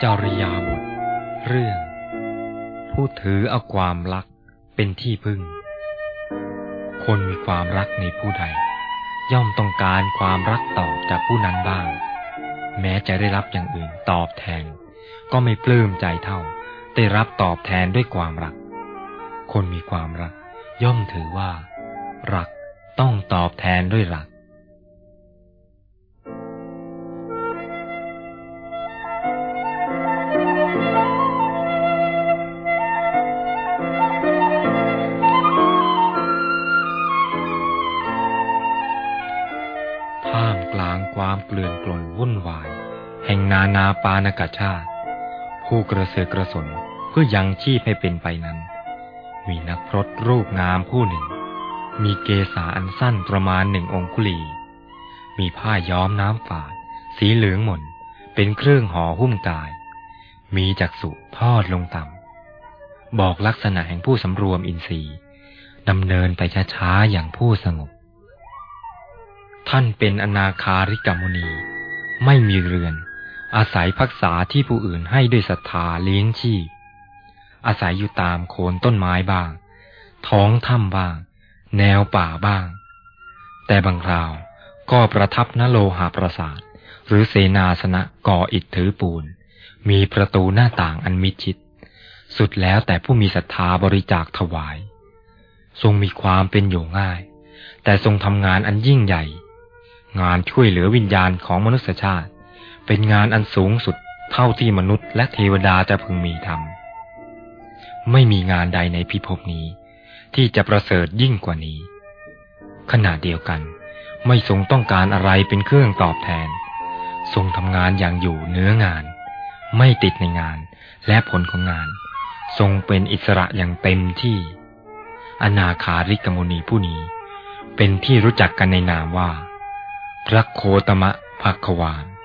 จริยาบทเรื่องผู้ถือเอาความรักเป็นที่พึ่งคนมีความรักในผู้ใดย่อมต้องการความรักตอบจากผู้นั้นบ้างแม้จะได้รับอย่างอื่นตอบแทนก็ไม่ปลื้มใจเท่าได้รับตอบแทนด้วยความรักคนมีความรักย่อมถือว่ารักต้องตอบแทนด้วยรักท่ามกลางความเกลื่อนกล่นวุ่นวายแห่งนานาปานกชาติผู้กระเสือกกระสนเพื่อยังชีพให้เป็นไปนั้นมีนักพรตรูปงามผู้หนึ่งมีเกศาอันสั้นประมาณ1 องคุลีมีผ้าย้อมน้ำฝาดสีเหลืองหม่นเป็นเครื่องห่อหุ้มกายมีจักษุทอดลงต่ำบอกลักษณะแห่งผู้สำรวมอินทรีย์ดำเนินไปช้าๆอย่างผู้สงบท่านเป็นอนาคาริกมุนีไม่มีเรือนอาศัยภักษาที่ผู้อื่นให้ด้วยศรัทธาเลี้ยงชีพอาศัยอยู่ตามโคนต้นไม้บ้างท้องถ้ำบ้างแนวป่าบ้างแต่บางคราวก็ประทับณโลหะปราสาทหรือเสนาสนะก่ออิฐถือปูนมีประตูหน้าต่างอันมิดชิดสุดแล้วแต่ผู้มีศรัทธาบริจาคถวายทรงมีความเป็นอยู่ง่ายแต่ทรงทำงานอันยิ่งใหญ่งานช่วยเหลือวิญญาณของมนุษยชาติเป็นงานอันสูงสุดเท่าที่มนุษย์และเทวดาจะพึงมีทำไม่มีงานใดในพิภพนี้ที่จะประเสริฐยิ่งกว่านี้ขณะเดียวกันไม่ทรงต้องการอะไรเป็นเครื่องตอบแทนทรงทำงานอย่างอยู่เหนืองานไม่ติดในงานและผลของงานทรงเป็นอิสระอย่างเต็มที่อนาคาริกมุนีผู้นี้เป็นที่รู้จักกันในนามว่าพระโคตมะภควาล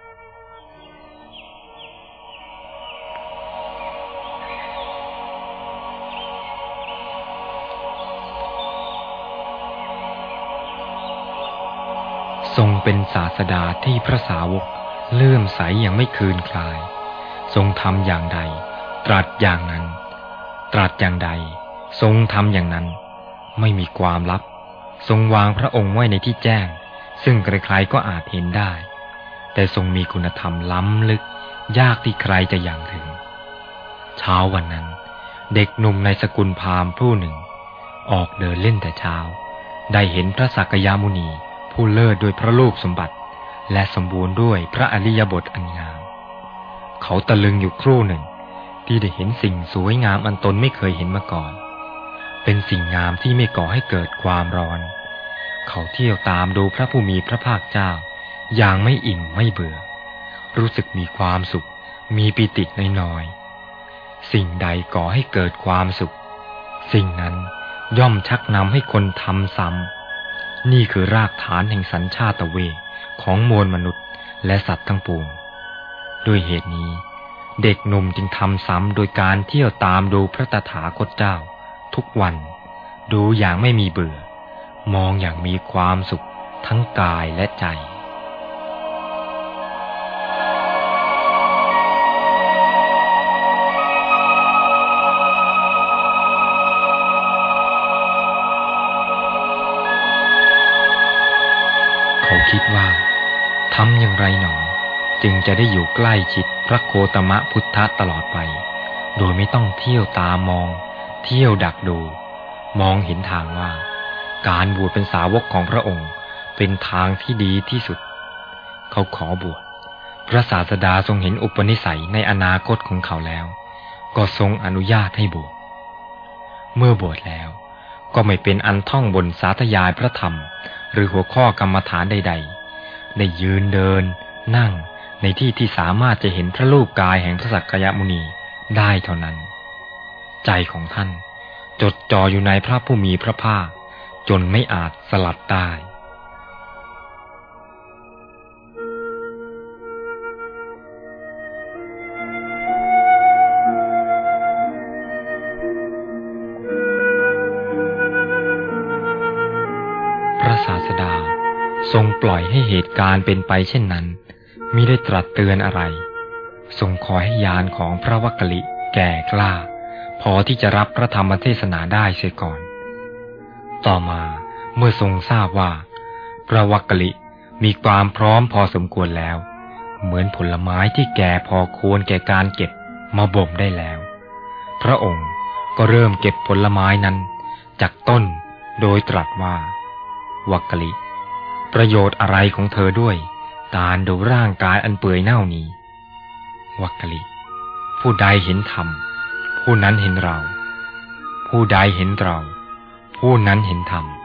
ทรงเป็นศาสดาที่พระสาวกเลื่อมใสอย่างไม่คืนคลายทรงทำอย่างใดตรัสอย่างนั้นตรัสอย่างใดทรงทำอย่างนั้นไม่มีความลับทรงวางพระองค์ไว้ในที่แจ้งซึ่งใครๆก็อาจเห็นได้แต่ทรงมีคุณธรรมล้ำลึกยากที่ใครจะยังถึงเช้าวันนั้นเด็กหนุ่มในสกุลพราหมณ์ผู้หนึ่งออกเดินเล่นแต่เช้าได้เห็นพระสักยมุนีผู้เลิศด้วยพระรูปสมบัติและสมบูรณ์ด้วยพระอริยบทอันงามเขาตะลึงอยู่ครู่หนึ่งที่ได้เห็นสิ่งสวยงามอันตนไม่เคยเห็นมาก่อนเป็นสิ่งงามที่ไม่ก่อให้เกิดความร้อนเขาเที่ยวตามดูพระผู้มีพระภาคเจ้าอย่างไม่อิ่มไม่เบื่อรู้สึกมีความสุขมีปิติน้อยๆสิ่งใดก่อให้เกิดความสุขสิ่งนั้นย่อมชักนำให้คนทำซ้ำนี่คือรากฐานแห่งสัญชาตเวทของมวลมนุษย์และสัตว์ทั้งปวงด้วยเหตุนี้เด็กหนุ่มจึงทำซ้ำโดยการเที่ยวตามดูพระตถาคตเจ้าทุกวันดูอย่างไม่มีเบื่อมองอย่างมีความสุขทั้งกายและใจเขาคิดว่าทำอย่างไรหนอจึงจะได้อยู่ใกล้ชิดพระโคตมะพุทธตลอดไปโดยไม่ต้องเที่ยวตามมองเที่ยวดักดูมองเห็นทางว่าการบวชเป็นสาวกของพระองค์เป็นทางที่ดีที่สุดเขาขอบวชพระศาสดาทรงเห็นอุปนิสัยในอนาคตของเขาแล้วก็ทรงอนุญาตให้บวชเมื่อบวชแล้วก็ไม่เป็นอันท่องบนสาธยายพระธรรมหรือหัวข้อกรรมฐานใดๆได้ยืนเดินนั่งในที่ที่สามารถจะเห็นพระรูปกายแห่งพระสักยมุนีได้เท่านั้นใจของท่านจดจ่ออยู่ในพระผู้มีพระภาคจนไม่อาจสลัดได้พระศาสดาทรงปล่อยให้เหตุการณ์เป็นไปเช่นนั้นมิได้ตรัสเตือนอะไรทรงคอยให้ญาณของพระวักกลิแก่กล้าพอที่จะรับพระธรรมเทศนาได้เสียก่อนต่อมาเมื่อทรงทราบว่าพระวักกลิมีความพร้อมพอสมควรแล้วเหมือนผลไม้ที่แก่พอควรแก่การเก็บมาบ่มได้แล้วพระองค์ก็เริ่มเก็บผลไม้นั้นจากต้นโดยตรัสว่าวักกลิประโยชน์อะไรของเธอด้วยการดูร่างกายอันเปื่อยเน่านี้วักกลิผู้ใดเห็นธรรมผู้นั้นเห็นเราผู้ใดเห็นเราผู้นั้นเห็นธรรม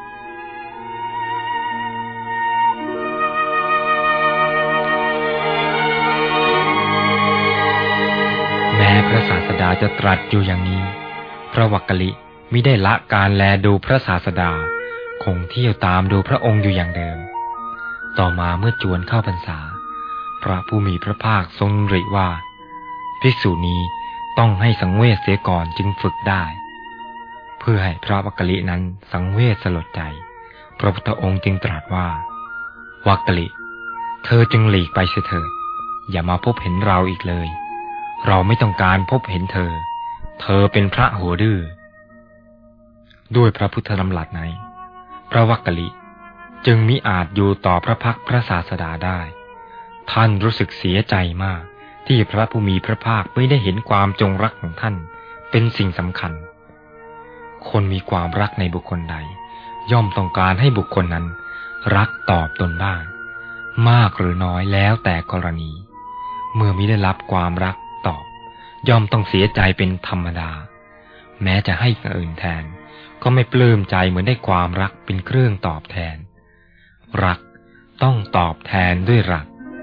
แม้พระศาสดาจะตรัสอยู่อย่างนี้พระวักกลิมิได้ละการแลดูพระศาสดาคงเที่ยวตามดูพระองค์อยู่อย่างเดิมต่อมาเมื่อจวนเข้าพรรษาพระผู้มีพระภาคทรงดำริว่าภิกษุนี้ต้องให้สังเวชเสียก่อนจึงฝึกได้เพื่อให้พระวักกลินั้นสังเวชสลดใจพระพุทธองค์จึงตรัสว่าวักกลิเธอจึงหลีกไปเสียเถิดอย่ามาพบเห็นเราอีกเลยเราไม่ต้องการพบเห็นเธอเป็นพระหัวดื้อด้วยพระพุทธดำรัสไหนพระวักกลิจึงมิอาจอยู่ต่อพระพักพระศาสดาได้ท่านรู้สึกเสียใจมากที่พระผู้มีพระภาคไม่ได้เห็นความจงรักของท่านเป็นสิ่งสำคัญคนมีความรักในบุคคลใดย่อมต้องการให้บุคคลนั้นรักตอบตนบ้างมากหรือน้อยแล้วแต่กรณีเมื่อมิได้รับความรักตอบย่อมต้องเสียใจเป็นธรรมดาแม้จะให้อื่นแทนก็ไม่ปลื้มใจเหมือนได้ความรักเป็นเครื่องตอบแทนรักต้องตอบแทนด้วยรัก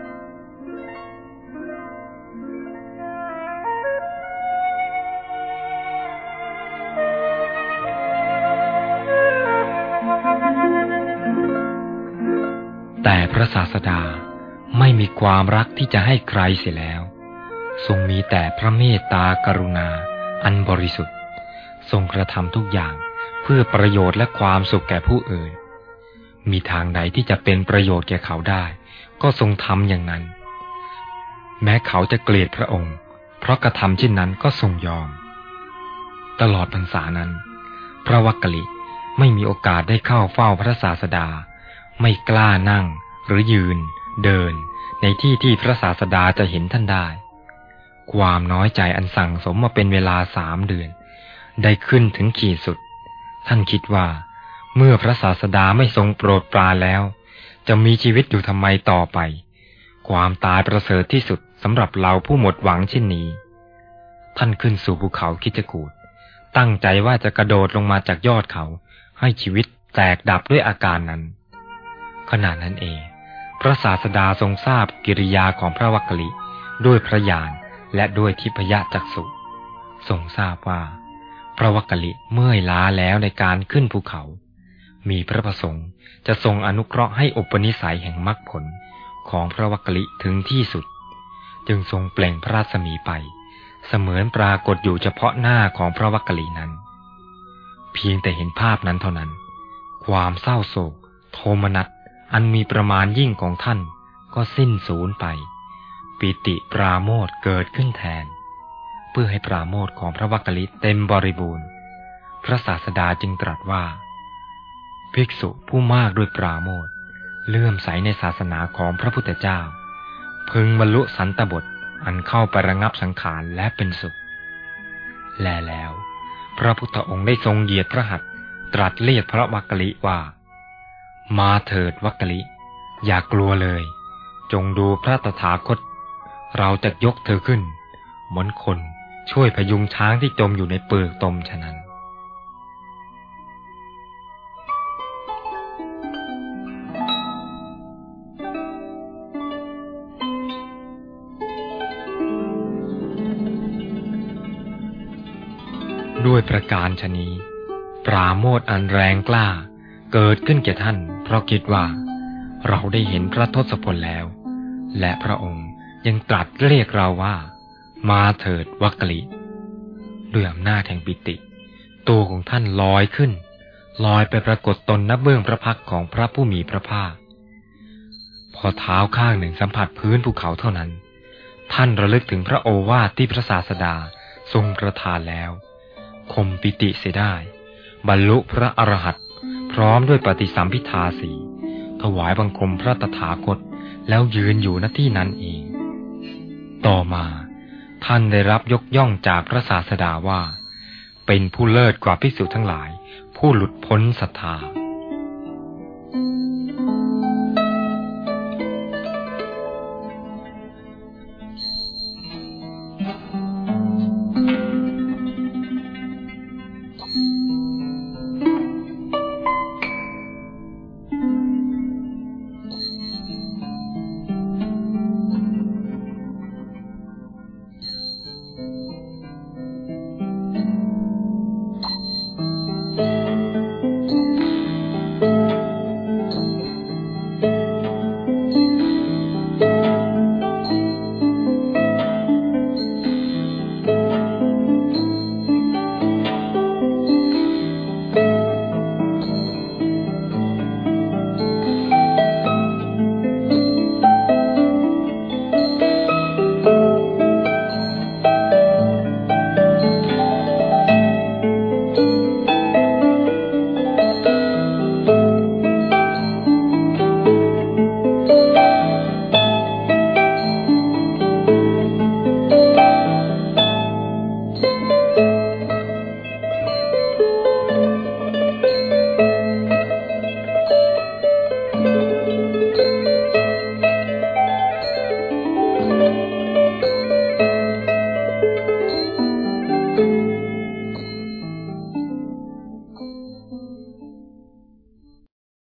แต่พระศาสดาไม่มีความรักที่จะให้ใครเสียแล้วทรงมีแต่พระเมตตากรุณาอันบริสุทธิ์ทรงกระทำทุกอย่างเพื่อประโยชน์และความสุขแก่ผู้อื่นมีทางใดที่จะเป็นประโยชน์แก่เขาได้ก็ทรงทำอย่างนั้นแม้เขาจะเกลียดพระองค์เพราะกระทำเช่นนั้นก็ทรงยอมตลอดพรรษานั้นพระวักกลิไม่มีโอกาสได้เข้าเฝ้าพระศาสดาไม่กล้านั่งหรือยืนเดินในที่ที่พระศาสดาจะเห็นท่านได้ความน้อยใจอันสั่งสมมาเป็นเวลา3 เดือนได้ขึ้นถึงขีดสุดท่านคิดว่าเมื่อพระศาสดาไม่ทรงโปรดปรานแล้วจะมีชีวิตอยู่ทำไมต่อไปความตายประเสริฐที่สุดสำหรับเราผู้หมดหวังเช่นนี้ท่านขึ้นสู่ภูเขาคิจกูฏตั้งใจว่าจะกระโดดลงมาจากยอดเขาให้ชีวิตแตกดับด้วยอาการนั้นขณะนั้นเองพระศาสดาทรงทราบกิริยาของพระวักกลิด้วยพระญาณและด้วยทิพยจักษุทรงทราบว่าพระวักกลิเมื่อยล้าแล้วในการขึ้นภูเขามีพระประสงค์จะทรงอนุเคราะห์ให้อุปนิสัยแห่งมรรคผลของพระวักกลิถึงที่สุดจึงทรงเปล่งพระรัศมีไปเสมือนปรากฏอยู่เฉพาะหน้าของพระวักกลินั้นเพียงแต่เห็นภาพนั้นเท่านั้นความเศร้าโศกโทมนัสอันมีประมาณยิ่งของท่านก็สิ้นสูญไปปิติปราโมทย์เกิดขึ้นแทนเพื่อให้ปราโมทย์ของพระวักกลิเต็มบริบูรณ์พระศาสดาจึงตรัสว่าภิกษุผู้มากด้วยปราโมทย์เลื่อมใสในศาสนาของพระพุทธเจ้าพึงบรรลุสันตบทอันเข้าไประงับสังขารและเป็นสุขแล้วพระพุทธองค์ได้ทรงเหยียดพระหัตถ์ตรัสเรียกพระวักกลิว่ามาเถิดวักกลิอย่ากลัวเลยจงดูพระตถาคตเราจะยกเธอขึ้นเหมือนคนช่วยพยุงช้างที่จมอยู่ในเปลือกตมฉะนั้นด้วยประการฉะนี้ปราโมทย์อันแรงกล้าเกิดขึ้นแก่ท่านเพราะคิดว่าเราได้เห็นพระทศพลแล้วและพระองค์ยังตรัสเรียกเราว่ามาเถิดวักกลิด้วยอำนาจแห่งปิติตัวของท่านลอยขึ้นลอยไปปรากฏตนณเบื้องพระพักตร์ของพระผู้มีพระภาคพอเท้าข้างหนึ่งสัมผัสพื้นภูเขาเท่านั้นท่านระลึกถึงพระโอวาทที่พระศาสดาทรงประทานแล้วคมปิติเสียได้บรรลุพระอรหันต์พร้อมด้วยปฏิสัมภิทาสีถวายบังคมพระตถาคตแล้วยืนอยู่ณที่นั้นเองต่อมาท่านได้รับยกย่องจากพระศาสดาว่าเป็นผู้เลิศกว่าภิกษุทั้งหลายผู้หลุดพ้นศรัทธา